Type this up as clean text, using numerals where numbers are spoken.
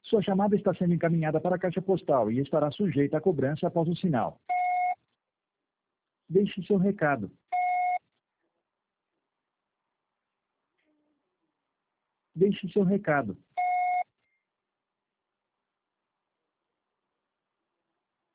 Sua chamada está sendo encaminhada para a caixa postal e estará sujeita à cobrança após o sinal. Deixe seu recado. Deixe seu recado.